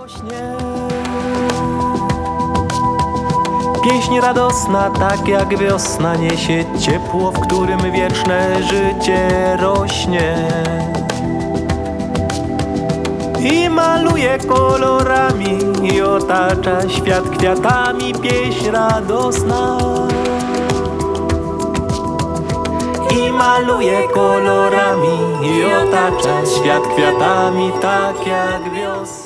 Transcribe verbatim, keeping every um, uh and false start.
rośnie. Pieśń radosna, tak jak wiosna, niesie ciepło, w którym wieczne życie rośnie. I maluje kolorami, i otacza świat kwiatami, pieśń radosna. I maluje kolorami, i otacza świat kwiatami, tak jak wiosna.